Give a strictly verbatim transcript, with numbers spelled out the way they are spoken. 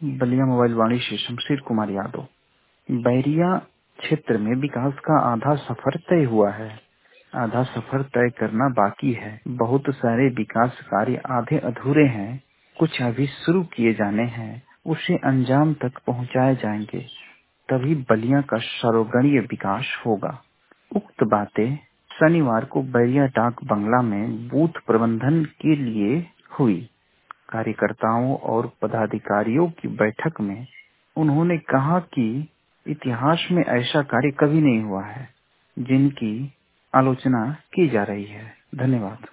Ballia mobile वाणी से शमशेर कुमार यादव। बैरिया क्षेत्र में विकास का आधा सफर तय हुआ है, आधा सफर तय करना बाकी है। बहुत सारे विकास कार्य आधे अधूरे हैं, कुछ अभी शुरू किए जाने हैं, उसे अंजाम तक पहुंचाए जाएंगे, तभी बलिया का सर्वगणीय विकास होगा। उक्त बातें शनिवार को बैरिया डाक बंगला में बूथ प्रबंधन के लिए हुई। कार्यकर्ताओं और पदाधिकारियों की बैठक में उन्होंने कहा कि इतिहास में ऐसा कार्य कभी नहीं हुआ है जिनकी आलोचना की जा रही है। धन्यवाद।